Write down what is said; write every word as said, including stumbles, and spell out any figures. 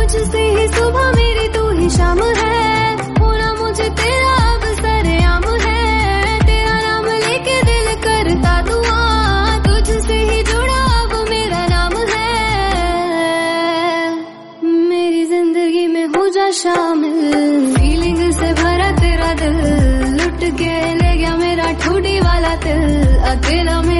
तुझसे ही सुबह मेरी तू ही शाम है, होना मुझे तेरा अब सरेआम है। तेरा नाम लेके दिल करता दुआ, तुझसे ही जुड़ा अब मेरा नाम है। मेरी जिंदगी में हो जा शामिल, फीलिंग से भरा तेरा दिल, लुट के ले गया मेरा ठुडी वाला दिल। अकेला में